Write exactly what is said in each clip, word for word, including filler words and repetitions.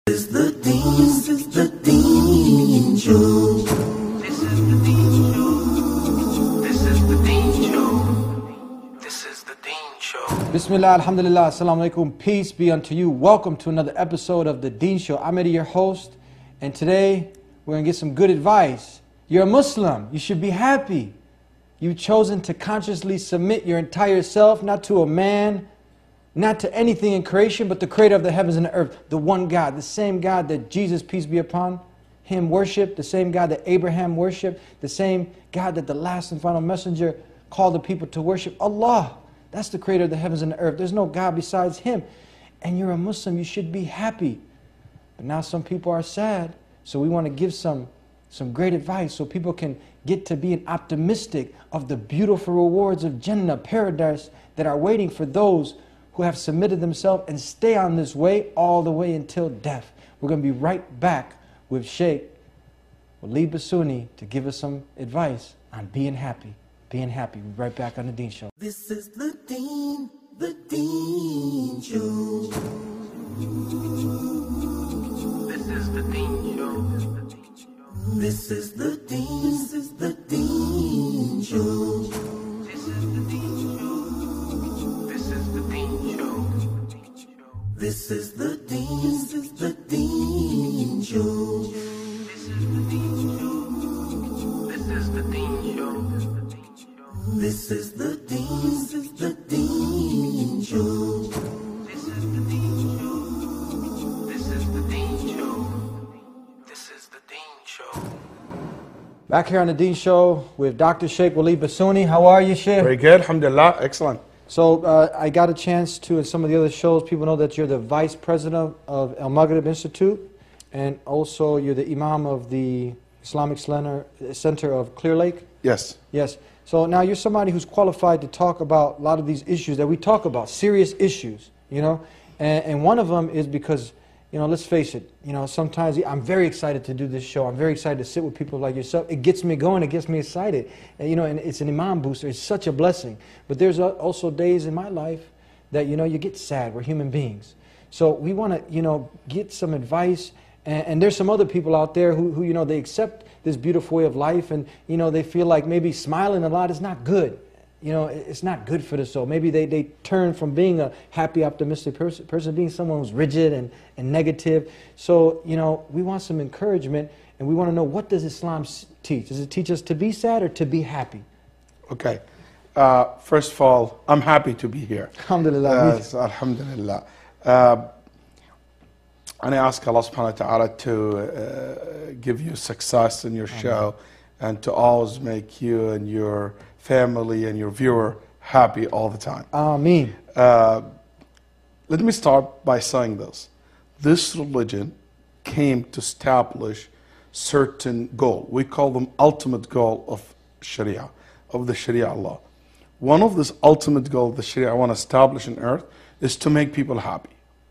This is the Dean, this is the Dean Show. This is the Dean Show. This is the Dean Show. This is the Dean Show. Bismillah, alhamdulillah, assalamu alaikum, peace be unto you. Welcome to another episode of the Dean Show. I'm Eddie, your host, and today we're going to get some good advice. You're a Muslim, you should be happy. You've chosen to consciously submit your entire self, not to a man, not to anything in creation, but the creator of the heavens and the earth, the one God, the same God that Jesus, peace be upon him, worshiped, the same God that Abraham worshiped, the same God that the last and final messenger called the people to worship. Allah, that's the creator of the heavens and the earth. There's no God besides him. And you're a Muslim, you should be happy. But now some people are sad, so we want to give some, some great advice so people can get to being optimistic of the beautiful rewards of Jannah, paradise, that are waiting for those who have submitted themselves and stay on this way all the way until death. We're going to be right back with Sheikh Walid Basuni to give us some advice on being happy. Being happy. We'll be right back on the Dean Show. This is the Dean, the Dean Show. This is the Dean Show. This is the Dean, this is the Dean Show. This is the Dean Show. This is the Dean, this is the Dean Show. This is the Dean Show. This is the Dean Show. This is the Dean, this is the Dean Show. This is the Dean Show. This is the Dean Show. This is the Dean Show. Back here on the Dean Show with Doctor Sheikh Walid Basuni. How are you, Sheikh? Very good, alhamdulillah, excellent. So uh, I got a chance to, in some of the other shows, people know that you're the vice president of Al Maghrib Institute, and also you're the imam of the Islamic Center, Center of Clear Lake. Yes. Yes. So now you're somebody who's qualified to talk about a lot of these issues that we talk about, serious issues, you know, and, and one of them is because, you know, let's face it, you know, sometimes I'm very excited to do this show. I'm very excited to sit with people like yourself. It gets me going. It gets me excited. And, you know, and it's an imam booster. It's such a blessing. But there's also days in my life that, you know, you get sad. We're human beings. So we want to, you know, get some advice. And, and there's some other people out there who, who, you know, they accept this beautiful way of life. And, you know, they feel like maybe smiling a lot is not good. You know, it's not good for the soul. Maybe they, they turn from being a happy, optimistic person, person to being someone who's rigid and, and negative. So, you know, we want some encouragement, and we want to know, what does Islam teach? Does it teach us to be sad or to be happy? Okay. Uh, first of all, I'm happy to be here. Alhamdulillah. Uh, so, alhamdulillah. Uh, and I ask Allah subhanahu wa ta'ala to uh, give you success in your show, and to always make you and your family and your viewer happy all the time. Ameen. Uh, let me start by saying this. This religion came to establish certain goal. We call them ultimate goal of Sharia, of the Sharia law. One of this ultimate goal of the Sharia I want to establish on earth is to make people happy.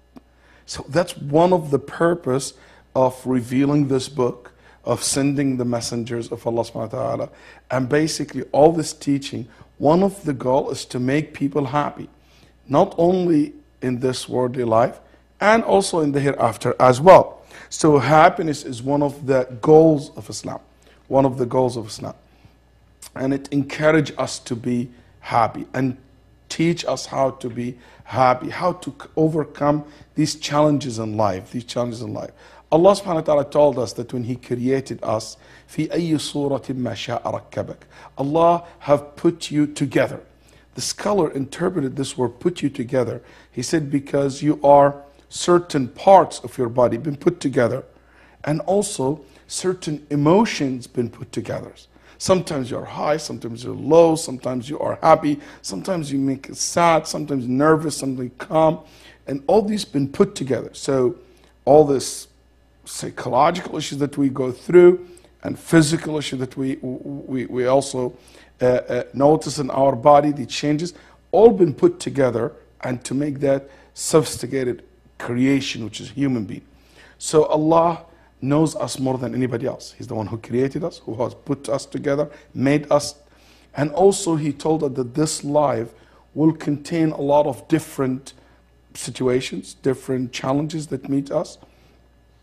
So that's one of the purpose of revealing this book, of sending the messengers of Allah subhanahu wa ta'ala, and basically all this teaching, one of the goal is to make people happy, not only in this worldly life, and also in the hereafter as well. So happiness is one of the goals of Islam, one of the goals of Islam. And it encourages us to be happy, and teach us how to be happy, how to overcome these challenges in life, these challenges in life. Allah subhanahu wa ta'ala told us that when He created us, في أي صورة ما شاء ركبك. Allah have put you together. The scholar interpreted this word, put you together. He said, because you are certain parts of your body been put together, and also certain emotions been put together. Sometimes you're high, sometimes you're low, sometimes you are happy, sometimes you make it sad, sometimes nervous, sometimes calm, and all these been put together. So all this psychological issues that we go through, and physical issues that we we, we also uh, uh, notice in our body, the changes, all been put together, and to make that sophisticated creation, which is human being. So Allah knows us more than anybody else. He's the one who created us, who has put us together, made us, and also He told us that this life will contain a lot of different situations, different challenges that meet us.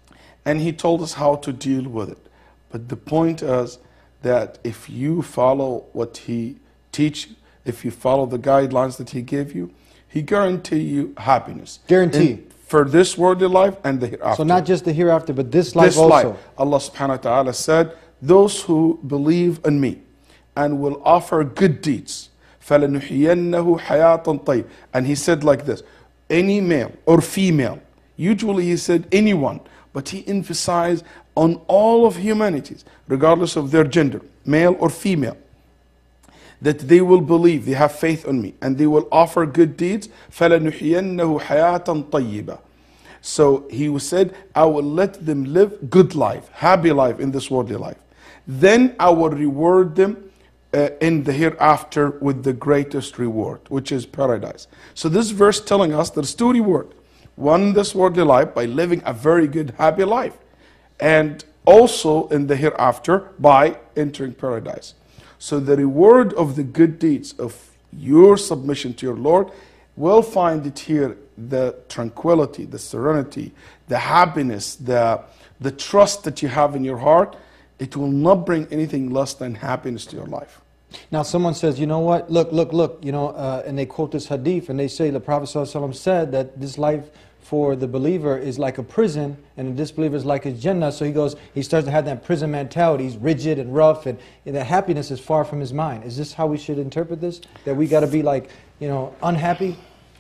And he told us how to deal with it. But the point is that if you follow what he teach, if you follow the guidelines that he gave you, he guarantee you happiness. Guarantee. In, for this worldly life and the hereafter. So not just the hereafter, but this life This also. life. Allah subhanahu wa ta'ala said, those who believe in me and will offer good deeds, فَلَنُحْيَنَّهُ حَيَاةً طَيِّبًا. And he said like this, any male or female, usually he said anyone, but he emphasized on all of humanities, regardless of their gender, male or female, that they will believe, they have faith on me, and they will offer good deeds, فَلَنُحْيَنَّهُ حَيَاةً طَيِّبًا. So he said, I will let them live good life, happy life in this worldly life. Then I will reward them uh, in the hereafter with the greatest reward, which is paradise. So this verse telling us there's two rewards. One in this worldly life by living a very good, happy life. And also in the hereafter by entering paradise. So the reward of the good deeds of your submission to your Lord, we'll find it here, the tranquility, the serenity, the happiness, the, the trust that you have in your heart. It will not bring anything less than happiness to your life. Now someone says, you know what, look, look, look, you know, uh, and they quote this hadith and they say the Prophet ﷺ said that this life for the believer is like a prison and the disbeliever is like a Jannah. So he goes, he starts to have that prison mentality. He's rigid and rough and, and the happiness is far from his mind. Is this how we should interpret this? That we got to be like, you know, unhappy?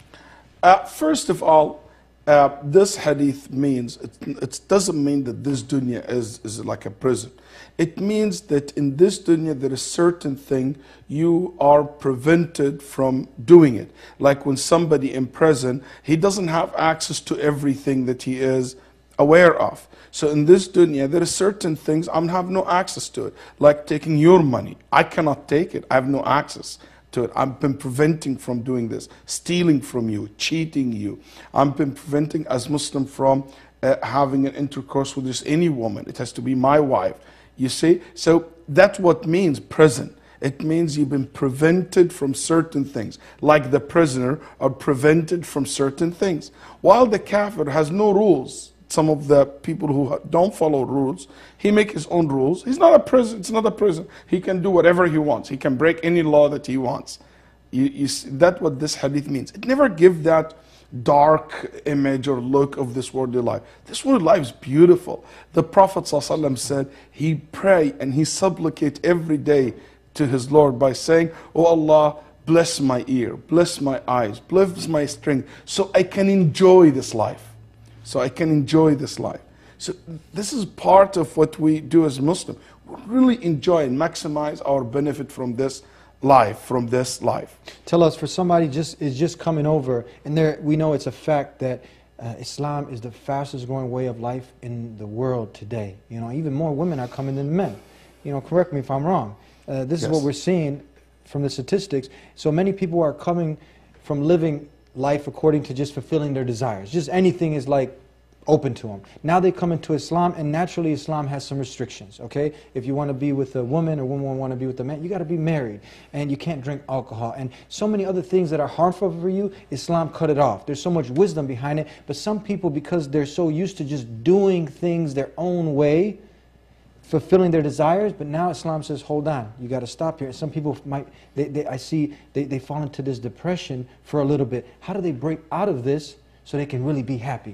Uh, first of all, uh, this hadith means, it, it doesn't mean that this dunya is, is like a prison. It means that in this dunya there is certain thing you are prevented from doing it. Like when somebody in prison, he doesn't have access to everything that he is aware of. So in this dunya there are certain things I have no access to it. Like taking your money. I cannot take it. I have no access to it. I've been preventing from doing this. Stealing from you, cheating you. I've been preventing as Muslim from uh, having an intercourse with just any woman. It has to be my wife. You see? So that's what means prison. It means you've been prevented from certain things. Like the prisoner are prevented from certain things. While the kafir has no rules. Some of the people who don't follow rules, he makes his own rules. He's not a prison. It's not a prison. He can do whatever he wants. He can break any law that he wants. You, you see, that's what this hadith means. It never gives that dark image or look of this worldly life. This worldly life is beautiful. The Prophet ﷺ said he pray and he supplicate every day to his Lord by saying, "Oh Allah, bless my ear, bless my eyes, bless my strength, so I can enjoy this life." So I can enjoy this life. So this is part of what we do as Muslims. We really enjoy and maximize our benefit from this life, from this life. Tell us, for somebody just is just coming over, and there we know it's a fact that uh, Islam is the fastest growing way of life in the world today. You know, even more women are coming than men. You know, correct me if I'm wrong. Uh, this Yes. is what we're seeing from the statistics. So many people are coming from living life according to just fulfilling their desires. Just anything is like open to them. Now they come into Islam, and naturally Islam has some restrictions, okay? If you want to be with a woman or woman want to be with a man, you got to be married, and you can't drink alcohol, and so many other things that are harmful for you, Islam cut it off. There's so much wisdom behind it, but some people, because they're so used to just doing things their own way, fulfilling their desires, but now Islam says, hold on, you got to stop here. And some people might, they, they, I see, they, they fall into this depression for a little bit. How do they break out of this so they can really be happy?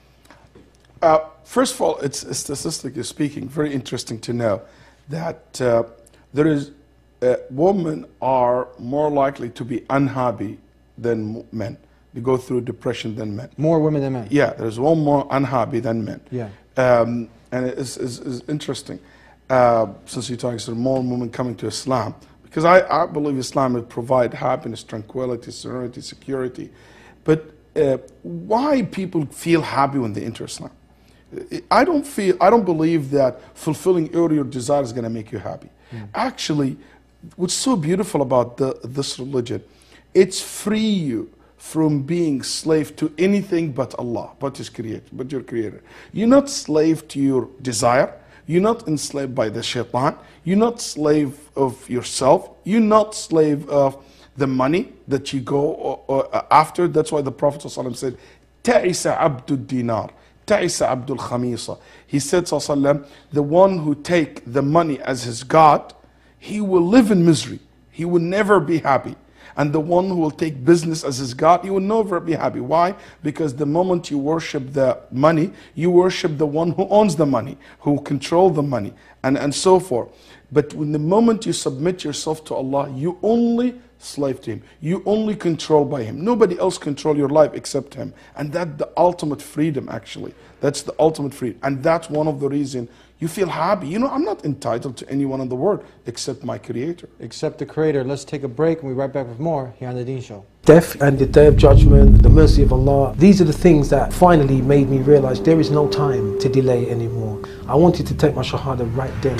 Uh, first of all, it's statistically speaking very interesting to know that uh, there is uh, women are more likely to be unhappy than men. They go through depression than men. More women than men. Yeah, there's one more unhappy than men. Yeah. Um, and it's, it's, it's interesting, uh, since you're talking about more women coming to Islam, because I, I believe Islam will provide happiness, tranquility, serenity, security. But uh, why people feel happy when they enter Islam? I don't feel, I don't believe that fulfilling all your desires is going to make you happy. Mm. Actually, what's so beautiful about the, this religion, it's free you from being slave to anything but Allah, but His creator, but your creator. You're not slave to your desire. You're not enslaved by the shaitan. You're not slave of yourself. You're not slave of the money that you go uh, uh, after. That's why the Prophet ﷺ said, "Ta'isa abdu dinar." تعس عبد الخميصة. He said, sallallahu alaihi wasallam, the one who take the money as his God, he will live in misery. He will never be happy. And the one who will take business as his God, he will never be happy. Why? Because the moment you worship the money, you worship the one who owns the money, who control the money, and, and so forth. But when the moment you submit yourself to Allah, you only slave to Him. You only control by Him. Nobody else control your life except Him. And that's the ultimate freedom, actually. That's the ultimate freedom. And that's one of the reasons you feel happy. You know, I'm not entitled to anyone in the world except my Creator. Except the Creator. Let's take a break and we'll be right back with more here on The Deen Show. Death and the Day of Judgment, the mercy of Allah. These are the things that finally made me realize there is no time to delay anymore. I wanted to take my Shahada right then.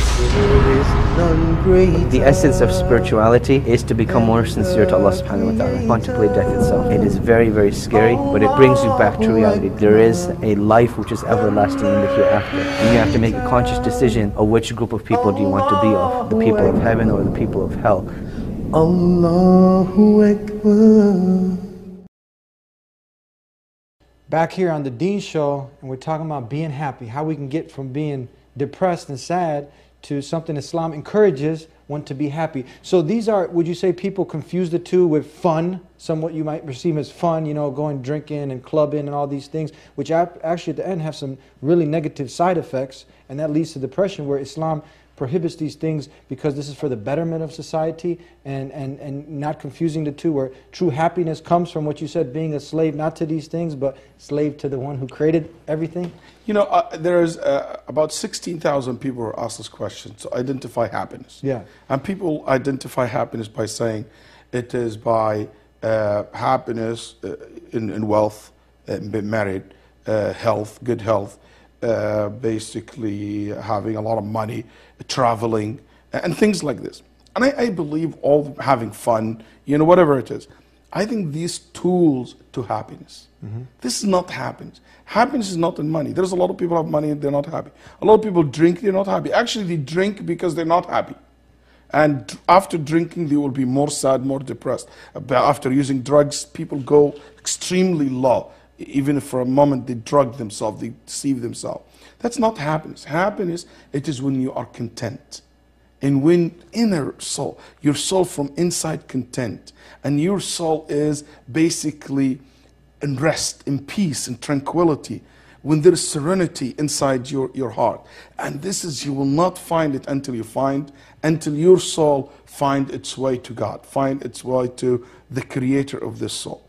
The essence of spirituality is to become more sincere to Allah subhanahu wa ta'ala. Contemplate death itself. It is very, very scary, but it brings you back to reality. There is a life which is everlasting in the hereafter. And you have to make a conscious decision of which group of people do you want to be of. The people of heaven or the people of hell. Allahu Akbar. Back here on The Deen Show, and we're talking about being happy, how we can get from being depressed and sad to something Islam encourages one to be happy. So these are, would you say people confuse the two with fun, somewhat you might perceive as fun, you know, going drinking and clubbing and all these things, which actually at the end have some really negative side effects, and that leads to depression, where Islam prohibits these things because this is for the betterment of society, and, and, and not confusing the two, where true happiness comes from what you said, being a slave not to these things, but slave to the one who created everything? You know, uh, there's uh, about sixteen thousand people who ask this question to identify happiness. Yeah. And people identify happiness by saying it is by uh, happiness uh, in, in wealth, uh, being married, uh, health, good health, uh, basically having a lot of money, traveling, and things like this. And I, I believe all having fun, you know, whatever it is. I think these tools to happiness. Mm-hmm. This is not happiness. Happiness is not in money. There's a lot of people who have money and they're not happy. A lot of people drink, they're not happy. Actually, they drink because they're not happy. And after drinking, they will be more sad, more depressed. After using drugs, people go extremely low. Even if for a moment they drug themselves, they deceive themselves. That's not happiness. Happiness, it is when you are content. And when inner soul, your soul from inside content, and your soul is basically in rest, in peace, in tranquility, when there is serenity inside your, your heart. And this is, you will not find it until you find, until your soul find its way to God, find its way to the creator of this soul.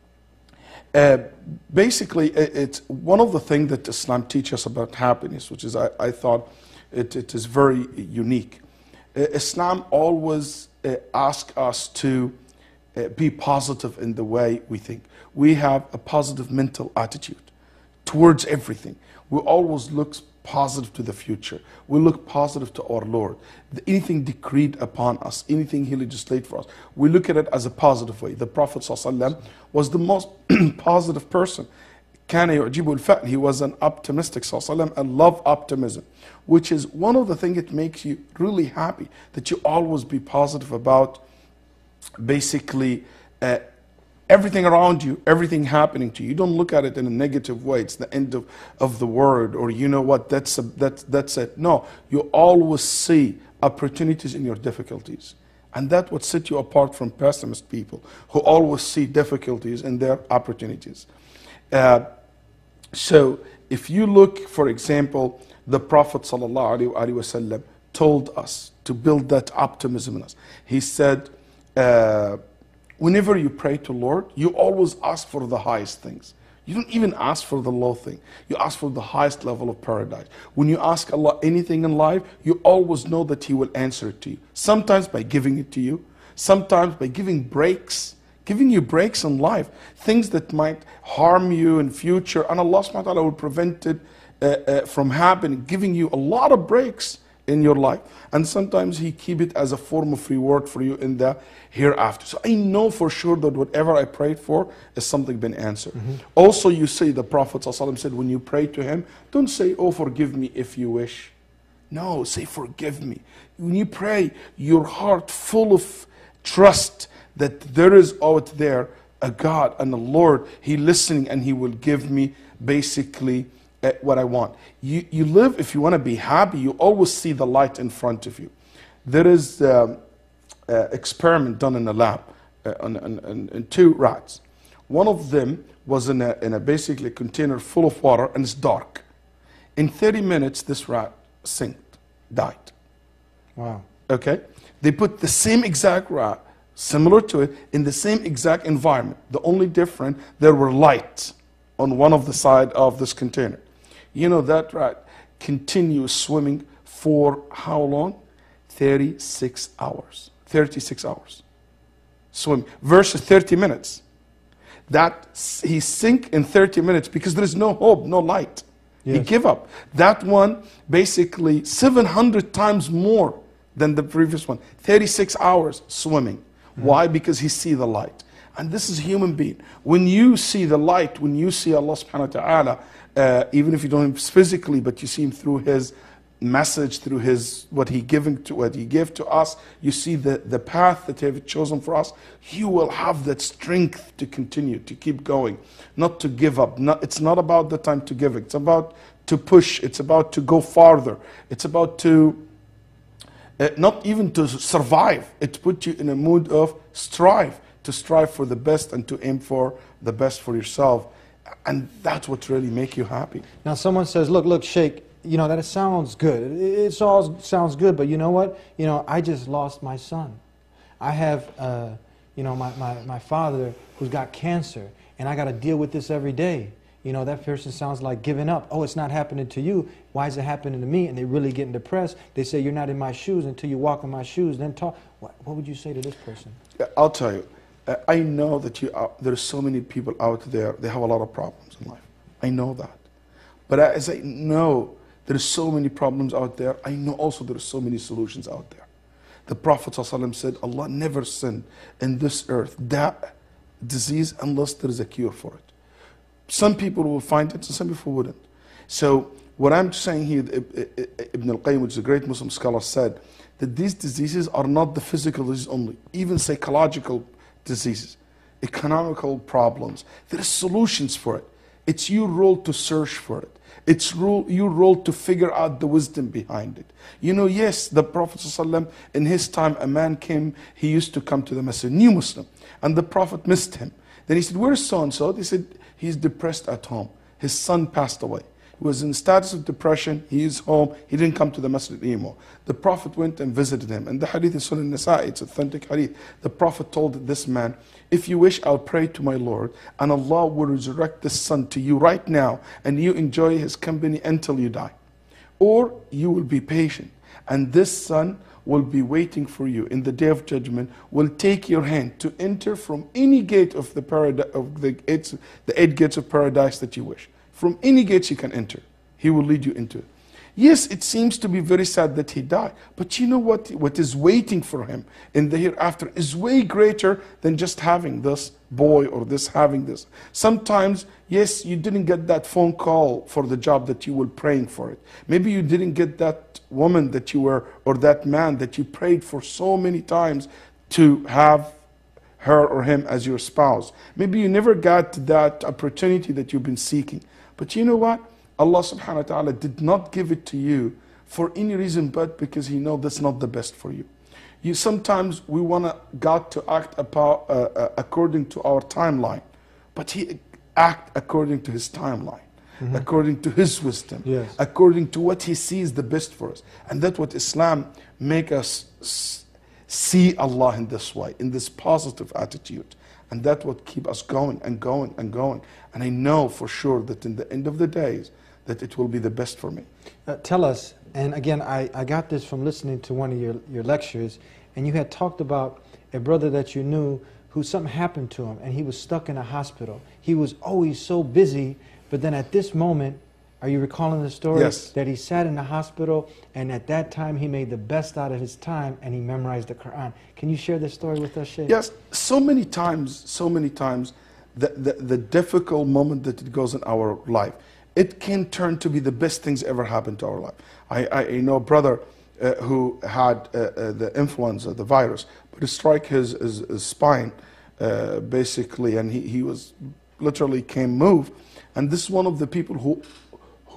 Uh, basically, it's one of the things that Islam teaches us about happiness, which is, I, I thought, it, it is very unique. Uh, Islam always uh, asks us to uh, be positive in the way we think. We have a positive mental attitude towards everything. We always look positive to the future. We look positive to our Lord. Anything decreed upon us, anything He legislated for us, we look at it as a positive way. The Prophet ﷺ was the most positive person. كان يعجبه الفأل. He was an optimistic ﷺ and loved optimism, which is one of the things that makes you really happy, that you always be positive about basically uh, everything around you, everything happening to you. You don't look at it in a negative way. It's the end of, of the world, or you know what, that's, a, that, that's it. No, you always see opportunities in your difficulties. And that's what sets you apart from pessimist people who always see difficulties in their opportunities. Uh, so if you look, for example, the Prophet ﷺ told us to build that optimism in us. He said, uh, whenever you pray to Lord, you always ask for the highest things. You don't even ask for the low thing. You ask for the highest level of paradise. When you ask Allah anything in life, you always know that He will answer it to you. Sometimes by giving it to you, sometimes by giving breaks, giving you breaks in life, things that might harm you in future, and Allah subhanahu wa ta'ala will prevent it uh, uh, from happening, giving you a lot of breaks in your life. And sometimes He keep it as a form of reward for you in the hereafter. So I know for sure that whatever I prayed for is something been answered. Mm-hmm. Also, you say, the Prophet ﷺ said, when you pray to Him, don't say, oh, forgive me if you wish. No, say, forgive me. When you pray, your heart full of trust that there is out there a God and a Lord, He listening, and He will give me basically uh, what I want. You, you live, if you want to be happy, you always see the light in front of you. There is um, uh, experiment done in a lab uh, on, on, on, on two rats. One of them was in a, in a basically container full of water and it's dark. In thirty minutes, this rat sank, died. Wow. Okay? They put the same exact rat, similar to it, in the same exact environment. The only difference, there were lights on one of the side of this container. You know, that rat continues swimming for how long? thirty-six hours. thirty-six hours. Swim versus thirty minutes. That he sink in thirty minutes because there is no hope, no light. He Yes. give up. That one basically seven hundred times more than the previous one. thirty-six hours swimming. Why? Because he see the light. And this is human being. When you see the light, when you see Allah subhanahu wa ta'ala, uh, even if you don't physically, but you see him through his message, through his what he giving to what he gave to us, you see the, the path that he have chosen for us, you will have that strength to continue, to keep going, not to give up. Not, it's not about the time to give, it's about to push, it's about to go farther, it's about to uh, not even to survive, it puts you in a mood of strive, to strive for the best and to aim for the best for yourself. And that's what really make you happy. Now someone says, look, look, Sheikh, you know, that it sounds good. It, it's all sounds good, but you know what? You know, I just lost my son. I have, uh, you know, my, my, my father who's got cancer, and I got to deal with this every day. You know, that person sounds like giving up. Oh, it's not happening to you. Why is it happening to me? And they're really getting depressed. They say, you're not in my shoes until you walk in my shoes. Then talk. What, what would you say to this person? I'll tell you. Uh, I know that you are, there are so many people out there, they have a lot of problems in life. I know that. But as I know there are so many problems out there, I know also there are so many solutions out there. The Prophet ﷺ said, Allah never sent in this earth that disease unless there is a cure for it. Some people will find it and some people wouldn't. So what I'm saying here, Ibn al-Qayyim, which is a great Muslim scholar, said that these diseases are not the physical disease only, even psychological diseases, economical problems. There are solutions for it. It's your role to search for it. It's role, your role to figure out the wisdom behind it. You know, yes, the Prophet ﷺ, in his time, a man came, he used to come to the masjid, new Muslim, and the Prophet missed him. Then he said, where's so-and-so? They said, he's depressed at home. His son passed away. He was in status of depression. He is home. He didn't come to the masjid anymore. The Prophet went and visited him. And the hadith is Sunan Nasa'i, it's authentic hadith. The Prophet told this man, if you wish, I'll pray to my Lord, and Allah will resurrect this son to you right now, and you enjoy his company until you die. Or you will be patient, and this son will be waiting for you in the day of judgment, will take your hand to enter from any gate of the paradise, of the eight, the eight gates of paradise that you wish. From any gates you can enter, he will lead you into it. Yes, it seems to be very sad that he died, but you know what? What is waiting for him in the hereafter is way greater than just having this boy or this having this. Sometimes, yes, you didn't get that phone call for the job that you were praying for it. Maybe you didn't get that woman that you were, or that man that you prayed for so many times to have her or him as your spouse. Maybe you never got that opportunity that you've been seeking. But you know what? Allah subhanahu wa ta'ala did not give it to you for any reason but because He knows that's not the best for you. You sometimes we want God to act about, uh, uh, according to our timeline, but He act according to His timeline, mm-hmm. according to His wisdom, yes. according to what He sees the best for us. And that's what Islam make us see Allah in this way, in this positive attitude. And that's what keep us going and going and going. And I know for sure that in the end of the days, that it will be the best for me. Uh, tell us, and again, I, I got this from listening to one of your, your lectures, and you had talked about a brother that you knew who something happened to him, and he was stuck in a hospital. He was always so busy, but then at this moment, are you recalling the story? Yes. That he sat in the hospital, and at that time he made the best out of his time, and he memorized the Quran. Can you share this story with us, Sheikh? Yes, so many times, so many times, the, the, the difficult moment that it goes in our life, it can turn to be the best things ever happened to our life. I, I, I know a brother uh, who had uh, uh, the influenza, the virus, but it struck his, his, his spine, uh, basically, and he, he was literally can't move. And this is one of the people who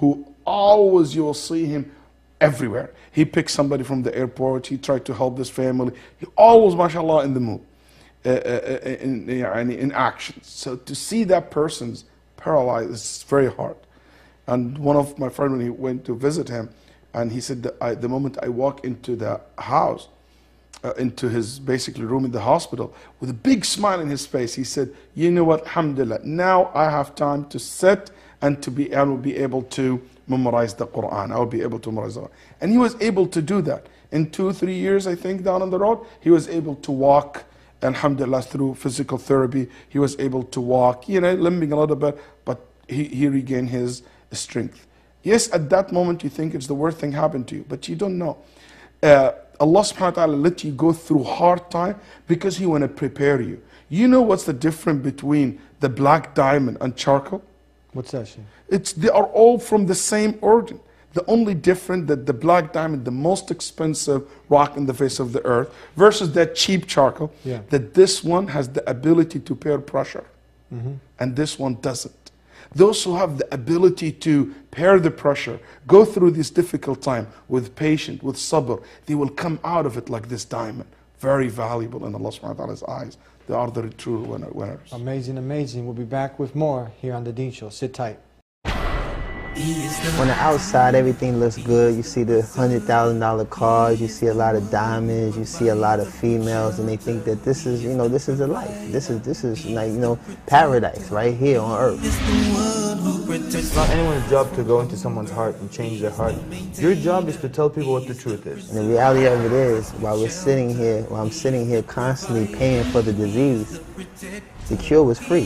who always, you will see him everywhere. He picked somebody from the airport, he tried to help this family. He always, mashallah, in the mood, uh, uh, in, in, in action. So to see that person's paralyzed is very hard. And one of my friends, when he went to visit him, and he said that I, the moment I walk into the house, uh, into his basically room in the hospital, with a big smile in his face, he said, you know what, alhamdulillah, now I have time to sit and to be, I will be able to memorize the Quran. I will be able to memorize the Quran. And he was able to do that. In two, three years, I think, down on the road, he was able to walk, alhamdulillah, through physical therapy. He was able to walk, you know, limping a little bit, but he, he regained his strength. Yes, at that moment you think it's the worst thing happened to you, but you don't know. Uh, Allah subhanahu wa ta'ala let you go through hard time because He want to prepare you. You know what's the difference between the black diamond and charcoal? What's that, Sheikh? It's, they are all from the same origin. The only difference that the black diamond, the most expensive rock in the face of the earth, versus that cheap charcoal, yeah. that this one has the ability to bear pressure, mm-hmm. and this one doesn't. Those who have the ability to bear the pressure, go through this difficult time with patience, with sabr, they will come out of it like this diamond. Very valuable in Allah subhanahu wa ta'ala's eyes. They are the true winners. Amazing, amazing. We'll be back with more here on The Deen Show. Sit tight. On the outside, everything looks good. You see the one hundred thousand dollar cars, you see a lot of diamonds, you see a lot of females, and they think that this is, you know, this is a life. This is, this is like, you know, paradise right here on earth. It's not anyone's job to go into someone's heart and change their heart. Your job is to tell people what the truth is. And the reality of it is, while we're sitting here, while I'm sitting here constantly paying for the disease, the cure was free.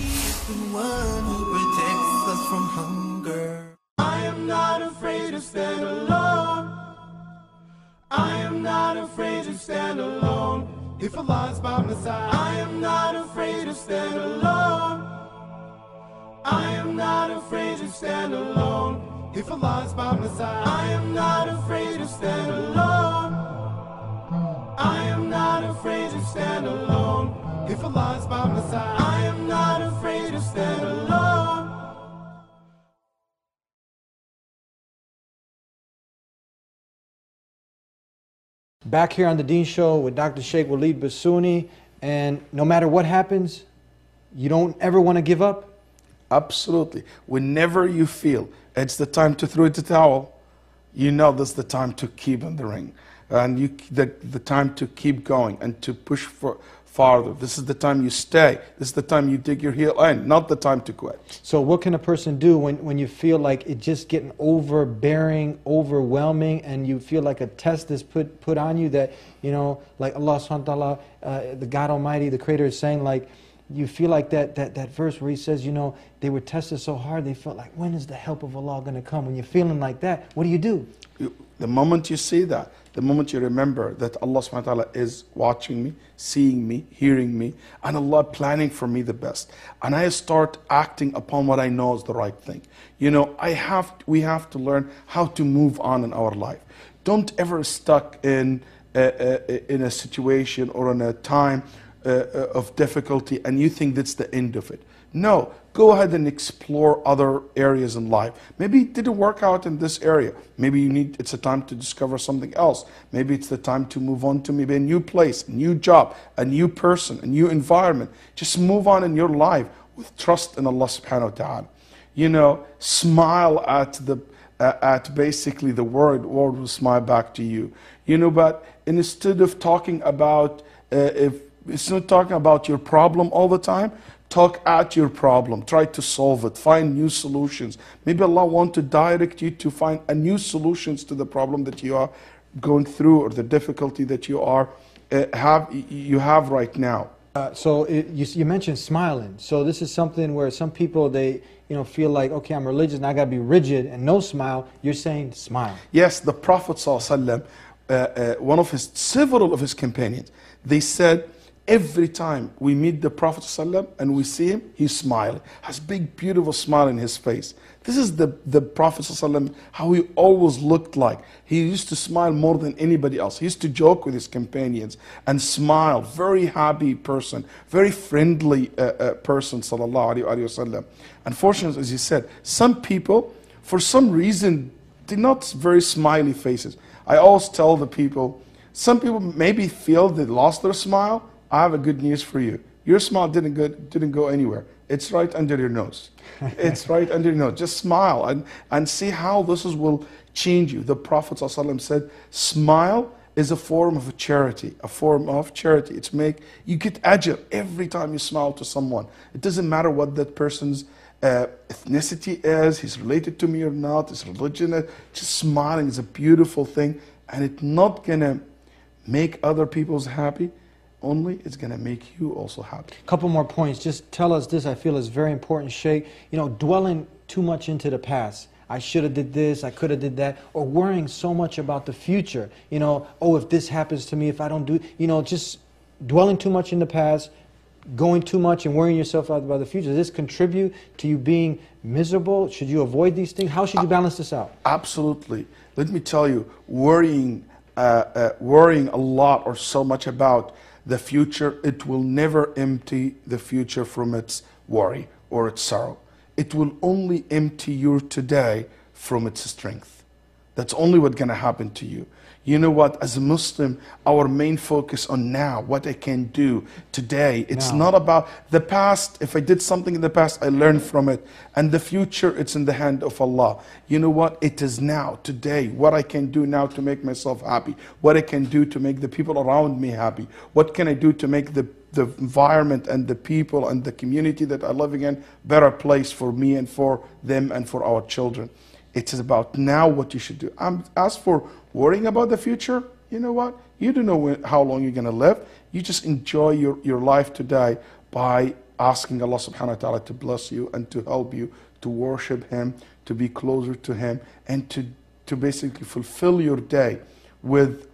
Stand alone. I am not afraid to stand alone. If Allah is by my side, I am not afraid to stand alone. I am not afraid to stand alone. If Allah is by my side, I am not afraid to stand alone. I am not afraid to stand alone. If Allah is by my side, I am not afraid to stand alone. Back here on The Deen Show with Doctor Sheikh Waleed Bassouni, and no matter what happens, you don't ever want to give up? Absolutely. Whenever you feel it's the time to throw the towel, you know that's the time to keep in the ring. And you, the, the time to keep going and to push for farther. This is the time you stay. This is the time you dig your heel in, not the time to quit. So what can a person do when, when you feel like it's just getting overbearing, overwhelming, and you feel like a test is put, put on you that, you know, like Allah subhanahu wa ta'ala, uh, the God Almighty, the Creator is saying, like, you feel like that, that, that verse where He says, you know, they were tested so hard, they felt like, when is the help of Allah going to come? When you're feeling like that, what do you do? You, the moment you see that, the moment you remember that Allah subhanahu wa ta'ala is watching me, seeing me, hearing me, and Allah planning for me the best. And I start acting upon what I know is the right thing. You know, I have, we have to learn how to move on in our life. Don't ever stuck in, uh, uh, in a situation or in a time uh, of difficulty and you think that's the end of it. No, go ahead and explore other areas in life. Maybe it didn't work out in this area. Maybe you need, it's a time to discover something else. Maybe it's the time to move on to maybe a new place, a new job, a new person, a new environment. Just move on in your life with trust in Allah subhanahu wa ta'ala. You know, smile at the uh, at basically the word, the word will smile back to you. You know, but instead of talking about, uh, if it's not talking about your problem all the time, talk at your problem, try to solve it, find new solutions. Maybe Allah wants to direct you to find a new solutions to the problem that you are going through or the difficulty that you are uh, have you have right now. Uh, so it, you, you mentioned smiling. So this is something where some people, they you know feel like, okay, I'm religious and I got to be rigid and no smile. You're saying smile. Yes, the Prophet ﷺ, uh, uh, one of his, several of his companions, they said, every time we meet the Prophet ﷺ and we see him, he's smiling. Has big, beautiful smile in his face. This is the, the Prophet ﷺ, how he always looked like. He used to smile more than anybody else. He used to joke with his companions and smile. Very happy person, very friendly uh, uh, person, sallallahu alayhi wa sallam. Unfortunately, as he said, some people, for some reason, they're not very smiley faces. I always tell the people, some people maybe feel they lost their smile. I have a good news for you. Your smile didn't go, didn't go anywhere. It's right under your nose. It's right under your nose. Just smile and, and see how this is, will change you. The Prophet ﷺ said, smile is a form of charity, a form of charity. It's make, you get ajr every time you smile to someone. It doesn't matter what that person's uh, ethnicity is, he's related to me or not, his religion is. Just smiling is a beautiful thing, and it's not gonna make other people's happy, only it's gonna make you also happy. Couple more points. Just tell us this, I feel is very important, Sheikh. You know, dwelling too much into the past. I should have did this, I could have did that, or worrying so much about the future. You know, oh, if this happens to me, if I don't do, you know, just dwelling too much in the past, going too much and worrying yourself out about the future. Does this contribute to you being miserable? Should you avoid these things? How should you balance this out? Absolutely. Let me tell you, worrying, uh, uh, worrying a lot or so much about the future, it will never empty the future from its worry or its sorrow. It will only empty your today from its strength. That's only what's going to happen to you. You know what, as a Muslim, our main focus on now, what I can do today. It's Now. not about the past. If I did something in the past, I learned from it. And the future, it's in the hand of Allah. You know what, it is now, today, what I can do now to make myself happy. What I can do to make the people around me happy. What can I do to make the the environment and the people and the community that I'm living in better place for me and for them and for our children. It is about now what you should do. Um, as for worrying about the future, you know what? You don't know when, how long you're going to live. You just enjoy your, your life today by asking Allah subhanahu wa ta'ala to bless you and to help you to worship Him, to be closer to Him, and to, to basically fulfill your day with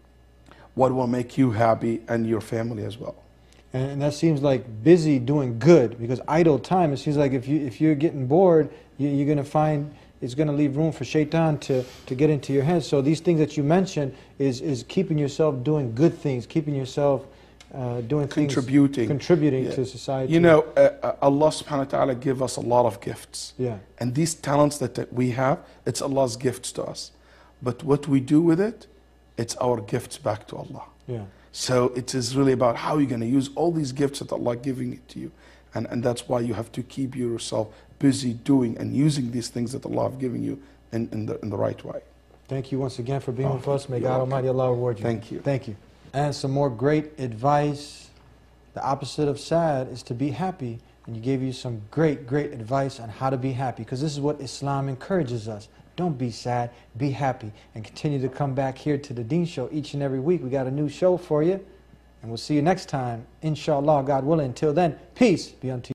what will make you happy and your family as well. And that seems like busy doing good, because idle time, it seems like if, you, if you're getting bored, you, you're going to find it's going to leave room for shaitan to, to get into your head. So these things that you mentioned is, is keeping yourself doing good things, keeping yourself uh, doing contributing. things, contributing Yeah. to society. You know, uh, Allah subhanahu wa ta'ala give us a lot of gifts. Yeah. And these talents that that we have, it's Allah's gifts to us. But what we do with it, it's our gifts back to Allah. Yeah. So it is really about how you're going to use all these gifts that Allah giving it to you. And, and that's why you have to keep yourself busy doing and using these things that Allah have given you in, in, the, in the right way. Thank you once again for being Oh, with us. May you're God welcome. Almighty Allah reward you. Thank you. Thank you. And some more great advice. The opposite of sad is to be happy. And you gave you some great, great advice on how to be happy, because this is what Islam encourages us. Don't be sad, be happy. And continue to come back here to the Deen Show each and every week. We got a new show for you. And we'll see you next time, inshallah, God willing. Until then, peace be unto you.